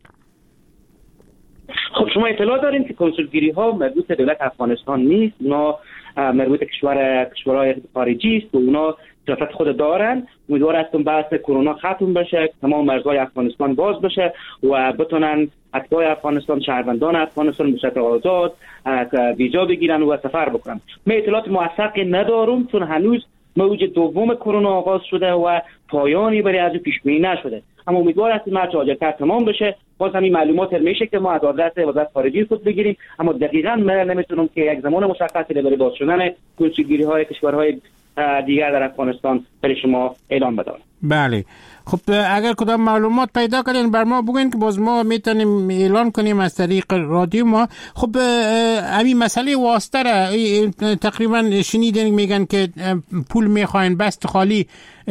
خب شما اطلاع دارین که کنسولگری ها مربوط به دولت افغانستان نیست. اونا مربوط کشورهای خارجی است و اونا سیاست خود دارن. امیدوار هستم بحث کرونا ختم بشه، تمام مرزهای افغانستان باز بشه و بتونن اتباع افغانستان، شهروندان افغانستان به شکل آزاد ویزا بگیرن و سفر بکنن. من اطلاعات موثق ندارم چون هنوز موج دوم کرونا آغاز شده و پایانی برای از پیش بینی نشده. اما امیدوار هستیم هر چه عاجل‌تر تمام بشه. باز همین معلومات میشه که ما از آدرس وزارت خارجه خود بگیریم. اما دقیقاً من نمیتونم که یک زمان مشخصی برای باز شدن کنسولگری‌های کشورهای دیگر در افغانستان برای شما اعلام بدم. بله خب اگر کدام معلومات پیدا کردین بر ما بگین که باز ما میتونیم اعلان کنیم از طریق رادیو ما. خب همین مسئله واسطه را تقریبا شنیدین میگن که پول میخواین بست خالی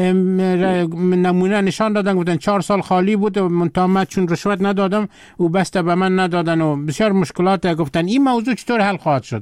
نمونه نشان دادن گفتن 4 سال خالی بود و منتها چون رشوت ندادم و بست به من ندادن و بسیار مشکلات گفتن. این موضوع چطور حل خواهد شد؟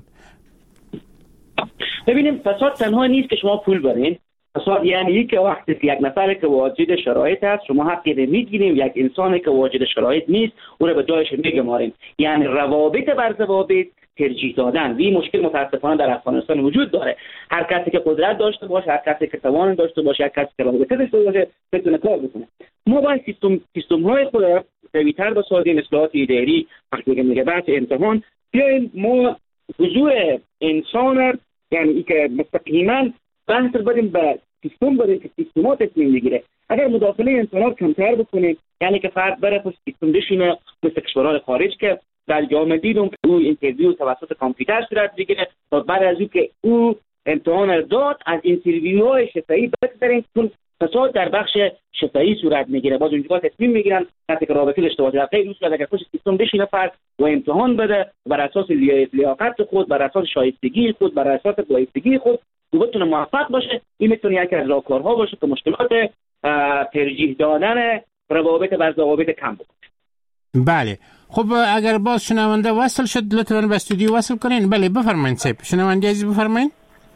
ببینیم فساد تنها نیست که شما پول برین. فساد یعنی که وقتی که یک نفر که واجد شرایط است شما حقی میگیریم، یک انسانی که واجد شرایط نیست او را به جایش میگماریم. یعنی روابط بر ضوابط ترجیح دادن. این مشکل متاسفانه در افغانستان وجود داره. هر کسی که قدرت داشته باشه، هر کسی که توان داشته باشه، هر کسی که رابطه داشته باشه بتونه کار بکنه. ما باید سیستم‌های خود را قوی‌تر بسازیم. اصلاحات اداری وقتی که میگه بحث امتحان بیایم ما حضور انسان یعنی که مستقیما بحث بدیم به سیستم بریم که سیستمات تصمیم بگیره. اگر مداخله انسانات کمتر بکنیم یعنی که فرد بره پشت سیستم بشینه مثل کشورهای خارج که در جامعه دیدم که او اینترویو توسط کامپیوتر صورت بگیره و بعد از او که او امتحان داد از اینترویوهای شفاهی بگذریم چون فساد در بخش شفاهی صورت میگیره. باز اونجا تصمیم میگیرن کسی که رابطه داشته باشه در غیر اصول اگر پشت سیستم بشینه فرد و امتحان بده بر اساس لیاقت خود، بر اساس شایستگی خود، بر اساس بایستگی خود و بتونه موفق باشه. این میتونه یکی از راهکارها باشه که مشکلات ترجیح دادن روابط بر ضوابط کم بکنه. بله خب اگر باز شنونده وصل شد لطفاً به استودیو وصل کنین. بله بفرمایید صاحب. شنونده عزیز بفرمایید.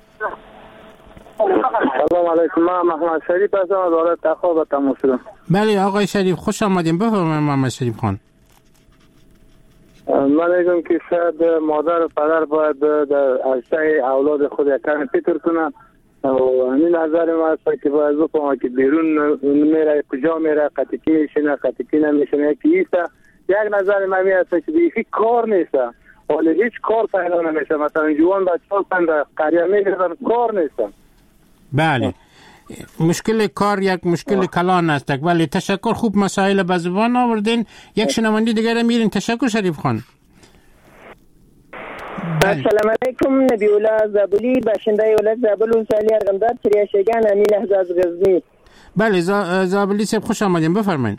سلام علیکم. من محمد شریف هستم از ولایت تخار تماس شدم. بله آقای شریف خوش آمدین. بفرمایید محمد شریف خان. من میگم که شاید مادر و پدر باید در عرصه اولاد خود یکم فکر کنن و همین نظر ما هست که باید بکنم که بیرون میره کجا میره قطعی میشنه قطعی نمیشنه که ایسته. یک نظر من هست که دیگه کار نیسته ولی هیچ کار پیدا نمیشه. مثلا جوان بچه ها در قریه میگردن کار نیستن. بله مشکل کار یک مشکل کلان است. ولی تشکر خوب مسائل به زبان آوردین. یک شنونده دیگر میرین. تشکر شریف خان. السلام علیکم. نبی‌الله زابلی باشنده ولایت زابل ولسوالی ارغنداب کریاشگان امین احزاز غزنی. بله زابلی صاحب خوش آمدین، بفرمایید.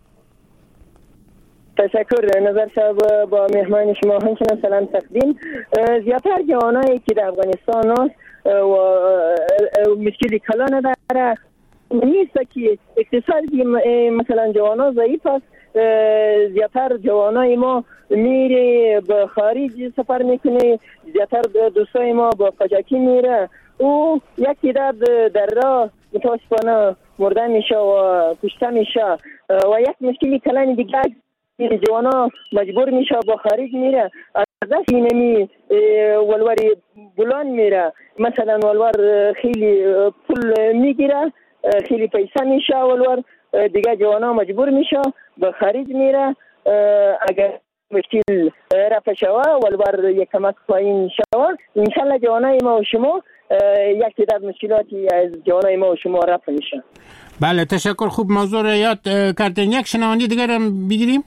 تشکر. نظر صاحب با مهمان شما همچنان سلام تقدیم. زیاتر جوانایی که در افغانستان هست و مشکلی کلا نداره نیست که اقتصادی مثلا جوانا ضعیف است. زیاتر جوانای ما میره به خارج سفر میکنه، زیاتر دوستای ما با قاچاقی میره او یک تعداد در راه متاسفانه مرده میشه و کشته میشه و یک مشکلی کلان دیگه جوانا مجبور میشه با خارج میره از دست اینمی ولوری بلان میره، مثلا ولور خیلی پول میگیره، خیلی پیسه میشه ولور دیگه جوانا مجبور میشه به خارج میره. اگر مشکل رفع شوه ولور یک کمک پایین شوه انشالله جوانای ما و شما یک تعداد مشکلاتی از جوانای ما و شما رفع میشه. بله تشکر. خوب موضوع را یاد کردین. یک شنونده دیگر هم بگیریم.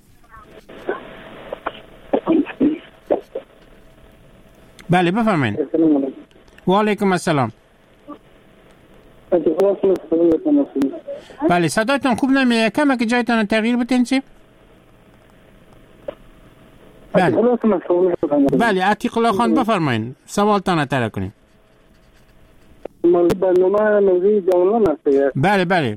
بله بفرمایید. و علیکم السلام. بله صدایتان خوب نمیاد، کمه که جایتان تغییر بدین چی؟ بله عتیق الله خان بفرمایید، سوالتان اطرح کنیم. برنامه موضوع جوانان است. بله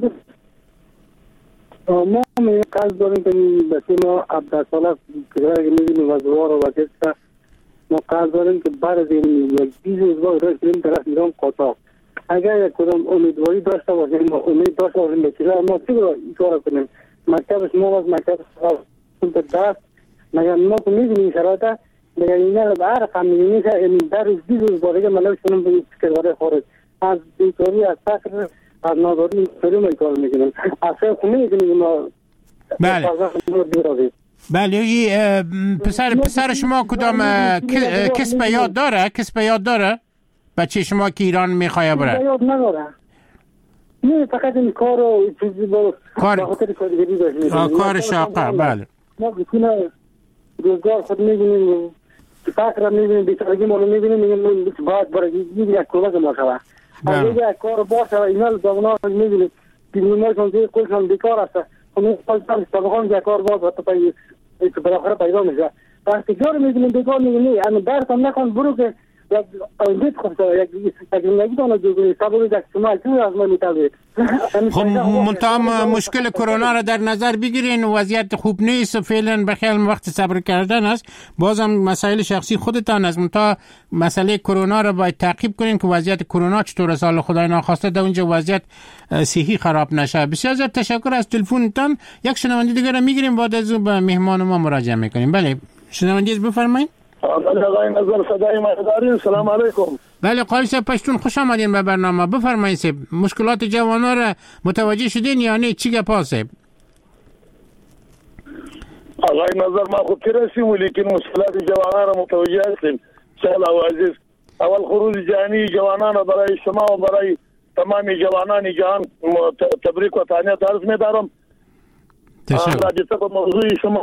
ما قصد داریم که بسیار ما 17 ساله که می‌بینیم وزوار و وزیرت ما قصد داریم که بعد از این یک 20 روز باید راه کنیم طرف ایران قاچاق. اگر یک کدام امیدواری داشته باشیم ما امید داشته باشیم به چیزا ما چی رو این کار کنیم. مکتب شما از مکتب سنت دست مگر ما که می‌بینیم شرایط مگر اینا به هر رقم می‌بینیم که این در 20 روز بارگه ملک کنیم به کشور خارج از بیکاری از فقر از ناداری فریم کار میکنیم اصلا خونه کنیم ما. بله بله. پسر شما کدام کسب یاد داره بچه شما که ایران میخواه بره؟ یاد نداره، نه فقط این کار و چیزی با خاطر کارگری داشت کار شاقه. بله ما بکنه روزگار خود میبینیم فقر را میبینیم بیچارگی ما رو میبینیم میگیم باید برای یک کمک ما شود اگه یک کار باشه و اینا جوانان میبینیم دیپلماتشون که کلشون بیکار است اون پاسدار طبقان یک کار باز تو پای بالاخره پیدا میشه وقتی جور میبینیم بیکار میگیم اما درس هم نکن برو که یک اونجا خودت یک زندگی دانه جوری صبر یک شما چون از ما میتابید. خب منتها مشکل کرونا را در نظر بگیرین و وضعیت خوب نیست و فعلا بخیال وقت صبر کردن است. بازم مسائل شخصی خودتان است، منتها مسئله کرونا را باید تعقیب کنین که وضعیت کرونا چطور است. حالا خدای ناخواسته در اونجا وضعیت صحی خراب نشه. بسیار زیاد تشکر از تلفنتان. یک شنونده دیگر را میگیریم بعد از اون به مهمان ما مراجعه میکنیم. بله شنونده بفرمایید. آقای نظر صدای ما دارین. سلام علیکم. بله قاری صاحب پشتون خوش آمدین به برنامه. بفرمایید صاحب مشکلات جوانا را متوجه شدین یا نه؟ چی گپ است؟ آقای نظر ما خود رسیم ولیکن مشکلات جوانا را متوجه هستیم. سهل و عزیز اول خروج جهانی جوانان برای شما و برای تمام جوانان جهان تبریک و تهنیت عرض می‌دارم. تشکر. به موضوع شما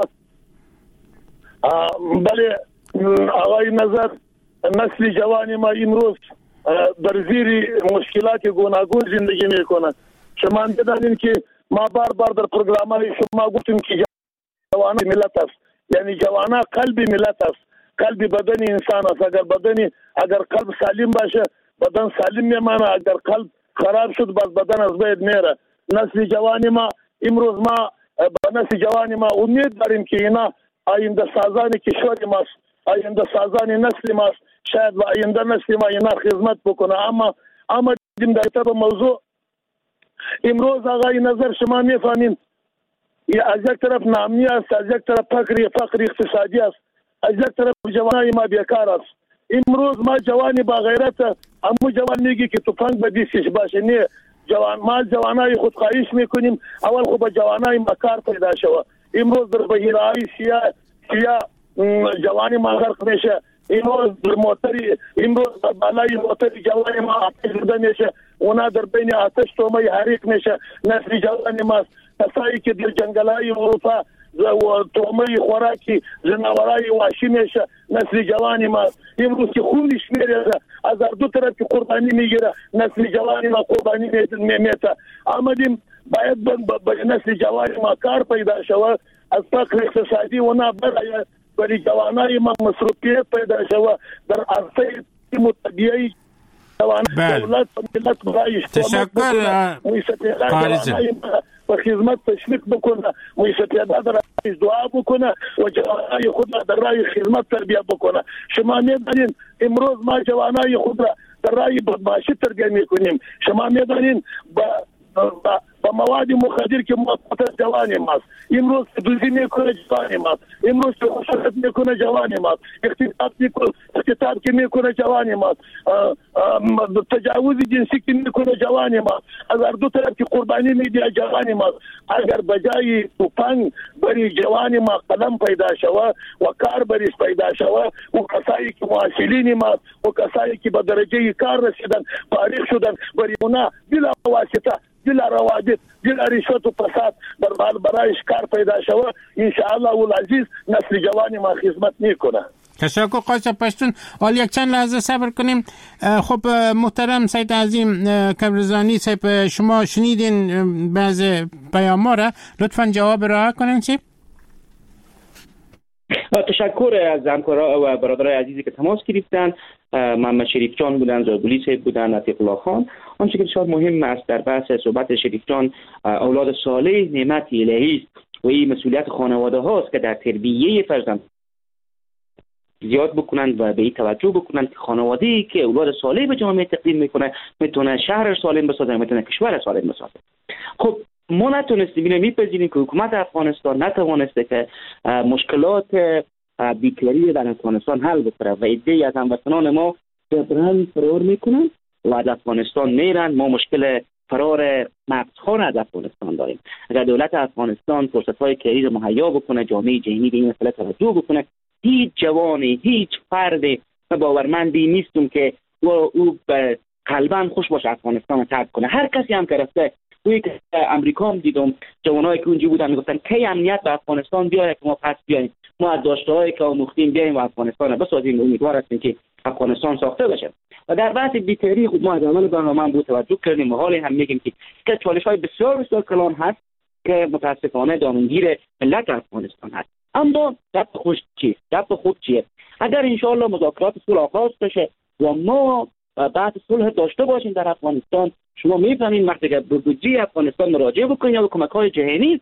بله آقای نظر نسل جوانی ما امروز در زیر مشکلات گوناگون زندگی میکنه. شما می‌دانید که ما بار در پروگرام‌های شما گفتیم که جوان ملت است، یعنی جوانا قلب ملت است، قلب بدن انسان است. اگر قلب سالم باشه بدن سالم میمانه، اگر قلب خراب شد باز بدن از بین میره. نسل جوانی ما امروز ما به نسل جوانی ما امید داریم که اینا آینده سازان کشور ماست، آینده سازان نسل ماست، شاید و آینده نسل ما اینا خدمت بکنه. اما دیم در طب موضوع امروز آقای نظر شما میفهمین از یک طرف ناامنی است، از یک طرف فقر اقتصادی است، از یک طرف جوانای ما بیکار است. امروز ما جوانی با غیرت همو جوان میگی که تفنگ به دستش باشه، نه ما جوانای خودخواهیش میکنیم. اول خب با جوانای ما کار پیدا شود. امروز در بحیرهای سیاه جوانی ما غرق میشه. امروز بالای موتری جوانی ما آتش زده میشه، اونا در بین آتش تومه حریق میشه. نسل جوانی ما کسایی که در جنگلهای اروپا و تومه خوراکی جناورای وحشی میشه نسل جوان ما امروز که خون شمیره از دو طرف قربانی میگیره نسل جوان ما قربانی میته آمدیم باید به نسل جوان ما کار پیدا شود از فقر اقتصادی و نه برای جوانای ما مصروفیت پیدا شود در عرصه متبیعی دولت ملت برای تشکر و خدمت تشویق بکنه مؤسسات در دعا بکنه و جوانای خود را در راه خدمت تربیت بکنه. شما میدانید امروز ما جوانای خود را در راه بدمعشی تربیت میکنیم. شما میدانید با مواد مخدر که موفق جوان ماست امروز دوزی میکنه جوان ماست امروز خشونت میکنه جوان ماست اغتیاب که میکنه جوان ماست تجاوز جنسی که میکنه جوان ماست از دو طرف که قربانی میده جوان ماست. اگر بجای توفنگ برای جوان ما قلم پیدا شوه و کار بریش پیدا شوه و کسایی که معاشلین ماست و کسایی که به درجه کار رسیدن فارغ شدن برای اونا بلا واسطه بلا روابط بلا رشوت و فساد برایش کار پیدا شوه انشاءالله العزیز نسل جوان ما خدمت میکنه. تشکر قاضی پشتون. حالا یک چند لحظه صبر کنیم. خب محترم سید عظیم کبرزانی صاحب شما شنیدین بعض پیام را لطفا جواب را کنین چی؟ تشکر از همکارا و برادرای عزیزی که تماس گرفتن. محمد شریف جان بودن، زادولی صاحب بودن، عتیق الله خان. آنچه که بسیار مهم است در بحث صحبت شریف جان اولاد صالح نعمت الهی است و این مسئولیت خانواده هاست که در تربیه فرزند زیاد بکنند و به این توجه بکنند که خانواده‌ای که اولاد صالح به جامعه تقدیم میکنه میتونه شهر سالم بسازه، میتونه کشور سالم بسازه. خب ما نتونستیم اینو میپذیریم که حکومت افغانستان نتوانسته که مشکلات بیکاری در افغانستان حل بکنه و عده‌ای از هموطنان ما جبران فرار میکنن و از افغانستان میرن. ما مشکل فرار مغزخوان از افغانستان داریم. اگر دولت افغانستان فرصت‌های کاری مهیا بکنه، جامعه جهانی به این مسئله توجه بکنه، هیچ جوانی، هیچ فردی باورمندی نیستم که او قلباً خوش باشه افغانستان رو ترک کنه. هر کسی هم که رفته توی امریکا هم دیدم جوانایی که اونجا بودن میگفتن کی امنیت به افغانستان بیاره که ما پس بیایم، ما از داشته‌هایی که آموختیم بیایم و افغانستان رو بسازیم. امیدوار هستیم که افغانستان ساخته بشه. و در بحث بیکاری خود ما از اول برنامه بود توجه کردیم و حالا هم میگیم که چالش‌های بسیار بسیار کلان هست که متاسفانه دامنگیر ملت افغانستان هست. اما دست خود چیه؟ اگر انشاءالله مذاکرات صلح آغاز بشه و ما بعد صلح داشته باشیم در افغانستان، شما میفهمین وقتی که به بودجه افغانستان مراجعه بکنید یا به کمک‌های جهانی،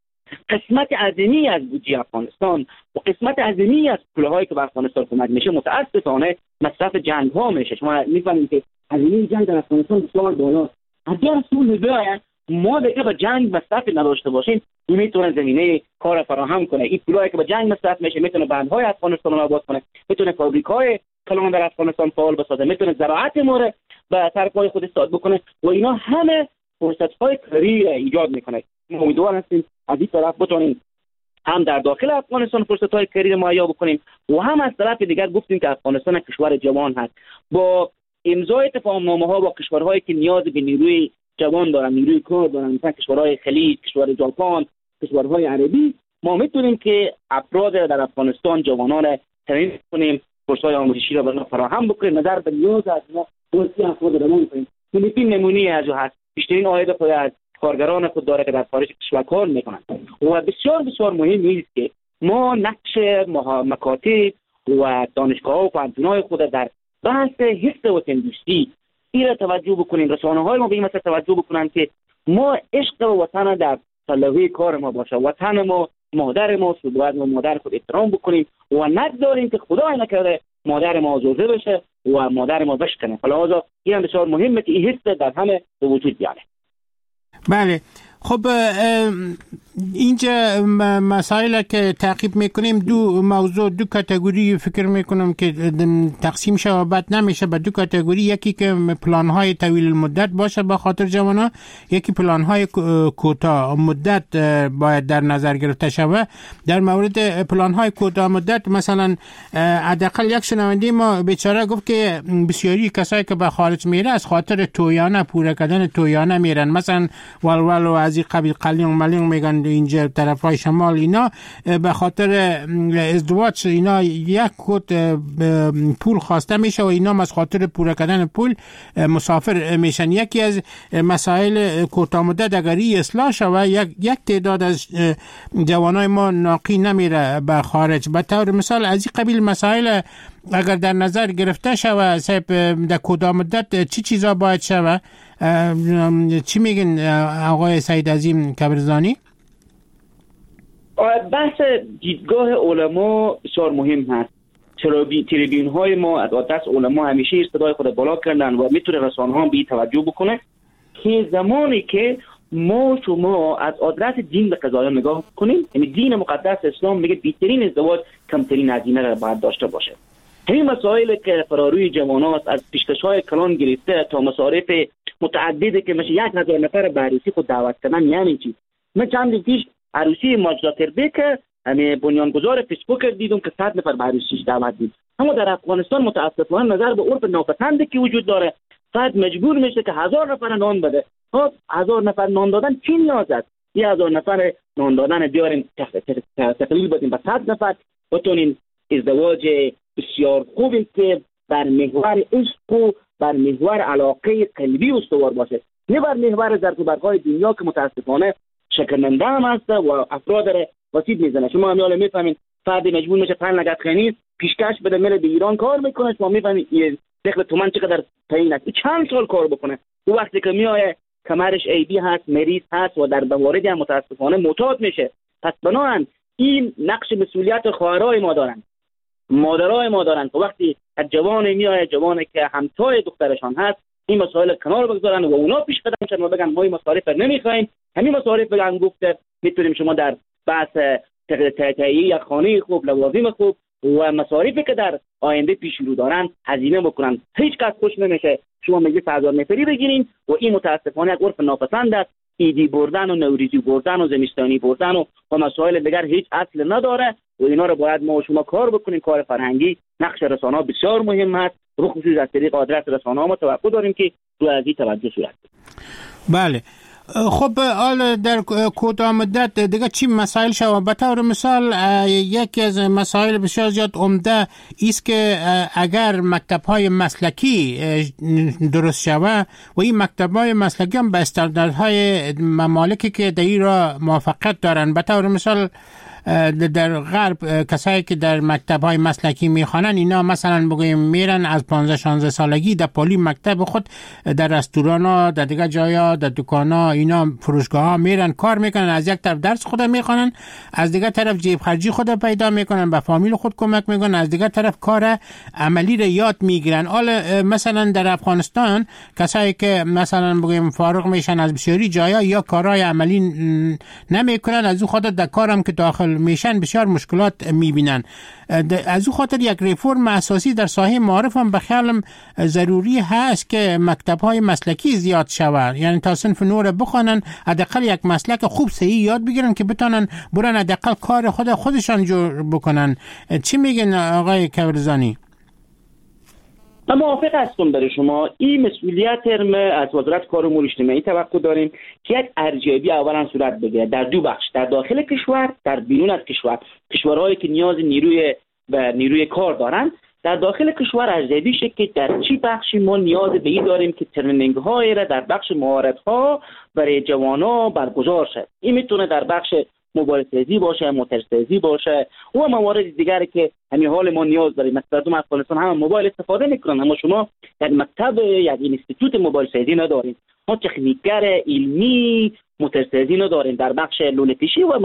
قسمت عظیمی از بودجه افغانستان و قسمت عظیمی از پولهایی که به افغانستان کمک میشه متاسفانه مصرف جنگ ها میشه. شما میفهمید که هزینه جنگ در افغانستان بسیار بالاست. اگر صلح بیاید ما دیگه به جنگ مصرف نداشته باشیم، این میتونه زمینه کار فراهم کنه. این پولایی که به جنگ مصرف میشه میتونه بندهای افغانستان رو آباد کنه، میتونه فابریک‌های کلان در افغانستان فعال بسازه، میتونه زراعت ما رو به طرفای خود استاد بکنه و اینا همه فرصت‌های کاری ایجاد میکنه. ما امیدوار هستیم از این طرف بتونیم هم در داخل افغانستان فرصت‌های کاری رو مهیا بکنیم و هم از طرف دیگر گفتیم که افغانستان کشور جوان هست. با امضای تفاهم‌نامه‌ها با کشورهایی که نیاز به نیروی جوان دارن، نیروی کار دارن، مثلا کشورهای خلیج، کشور ژاپن، کشورهای عربی، ما میتونیم که افراد در افغانستان جوانان را تامین کنیم، فرصت‌های آموزشی را برای فراهم بکنیم، نظر به نیاز از ما توسعه افراد را کنیم. فیلیپین نمونه از هست، بیشترین عاید خود از کارگران خود داره که در خارج کشور کار میکنن و بسیار بسیار مهم است که ما نقش مکاتب و دانشگاه‌ها و پانتون‌های خود در بحث حفظ وطن‌دوستی این توجه بکنیم. رسانه‌های ما به این مسئله توجه بکنن که ما عشق و وطن در پلوی کار ما باشه. وطن ما مادر ما، باید ما مادر خود احترام بکنیم و نگذاریم که خدای نکرده مادر ما آزرده بشه و مادر ما بشکنه. لذا این بسیار مهمه که این حس در همه به وجود بیاره. بله. خب اینجا مسائل که تعقیب میکنیم دو موضوع، دو کاتگوری فکر میکنم که تقسیم شه و بعد نمیشه به دو کاتگوری. یکی که پلان های طویل المدت باشه به خاطر جوانا، یکی پلان های کوتاه مدت باید در نظر گرفته شود. در مورد پلان های کوتاه مدت مثلا حداقل یک شنونده ما بیچاره گفت که بسیاری کسایی که به خارج میره از خاطر تویانه، پوره کردن تویانه میرن. مثلا ولول و از این قبیل قلیون ملیون میگن اینجا طرفای شمال اینا به خاطر ازدواج اینا یک کت پول خواسته میشه و اینا از خاطر پوره کردن پول مسافر میشن. یکی از مسائل کوتاه مدت اگری اصلاح شود یک تعداد از جوانای ما ناقی نمیره به خارج. به طور مثال از این قبیل مسائل اگر در نظر گرفته شود صاحب در کوتاه مدت چی چیزا باید شود؟ چی میگن آقای سعید عظیم کبرزانی؟ بحث دیدگاه علما بسیار مهم هست. تریبیون های ما از دست علما همیشه صدای خود بالا کردن و میتونه رسانه ها به توجه بکنه که زمانی که ما شما از آدرس دین به قضایا نگاه کنیم، یعنی دین مقدس اسلام میگه بیشترین ازدواج کمترین هزینه را باید داشته باشه. همین مسائل که فراروی جواناست از پیشکش‌های کلان گرفته تا مصارف متعددی که میشه 1000 نفر به عروسی خود دعوت کردن. یعنی چی؟ من چند روز پیش عروسی ماجرا تربیه که بنیانگذار فیسبوک دیدم که 100 نفر به عروسیش دعوت دید. اما در افغانستان متاسفانه نظر به عرف ناپسندی که وجود داره فرد مجبور میشه که 1000 نفر نان بده. خب 1000 نفر نان دادن چی نیاز است؟ 1000 نفر نان دادن بیاریم تقلیل بدیم به 100 نفر بتونین ازدواج بسیار خوبی که بر محور عشق و بر محور علاقه قلبی استوار باشه، نه بر محور زرق و برقای دنیا که متاسفانه شکننده هم هست و افراد را وسیب میزنه. شما هم یاله میفهمین فرد مجبور میشه 5 لگت خنی پیشکش بده میره به ایران کار میکنه. شما میفهمین یه دخل تومن چقدر تعیین است، چند سال کار بکنه. و وقتی که میایه کمرش عیبی هست، مریض هست و در مواردی هم متاسفانه معتاد میشه. پس بنابراین این نقش مسئولیت خواهرای ما دارن، مادرای ما دارن که وقتی از جوان میایه، جوانی که همتای دخترشان هست، این مسائل کنار بگذارن و اونا پیش قدم شدن و بگن ما این مصارف نمیخوایم. همین مصارف بگن گفته میتونیم شما در بحث تهیه خانه خوب، لوازم خوب و مصارفی که در آینده پیش رو دارن هزینه بکنن. هیچ کس خوش نمیشه شما مجلس 1000 نفری بگیرین و این متاسفانه یک عرف ناپسند است. ایدی بردن و نوریزی بردن و زمستانی بردن و مسائل دیگر هیچ اصل نداره و اینا رو باید ما و شما کار بکنیم. کار فرهنگی نقش رسانه‌ها بسیار مهم است. به خصوص از طریق آدرس رسانه‌ها ما توقع داریم که رو از این توجه صورت بده. بله. خب حالا در کوتاه مدت دیگه چی مسائل شود؟ به طور مثال یکی از مسائل بسیار زیاد عمده است که اگر مکتب‌های مسلکی درست شود و این مکتب‌های مسلکی هم به استانداردهای ممالکی که در این را موافقت دارن، به طور مثال در غرب کسایی که در مکتب‌های مسلکی میخوانن اینا مثلا بگویم میرن از 15-16 سالگی در پالی مکتب خود در رستورانا، در دیگه جایا، در دکانا، اینا فروشگاه‌ها میرن کار میکنن. از یک طرف درس خود میخوانن، از دیگه طرف جیب خرجی خود پیدا میکنن، به فامیل خود کمک میکنن، از دیگه طرف کار عملی را یاد میگیرن. حالا مثلا در افغانستان کسایی که مثلا بگویم فارغ میشن از بسیاری جایا یا کارهای عملی نمیکنن، از اون خاطر در کارم که داخل میشن بسیار مشکلات میبینن. از اون خاطر یک ریفورم اساسی در ساحه معارف هم به خیالم ضروری هست که مکتب‌های مسلکی زیاد شود، یعنی تا صنف نور بخوانن، حداقل یک مسلک خوب صحیح یاد بگیرن که بتونن برن حداقل کار خودشان جور بکنن. چی میگن آقای کبرزانی؟ من موافق هستم برای شما. این مسئولیت از وزارت کار امور اجتماعی توقع داریم که یک ارزیابی اولا صورت بگیره در دو بخش، در داخل کشور، در بیرون از کشور. کشورهایی که نیاز نیروی کار دارن در داخل کشور ارزیابی شه که در چی بخشی ما نیاز به این داریم که ترنینگ های را در بخش مهارت‌ها برای جوانا برگزار شه. این میتونه در بخش موبایل سازی باشه، موتور سازی باشه و موارد دیگری که همین حال ما نیاز داریم. مثلا در افغانستان هم موبایل استفاده میکنن، اما شما در مکتب یا اینستیتوت موبایل سازی نداریم. ما تکنیکگر علمی موتور سازی نداریم. در بخش لوله پیشی و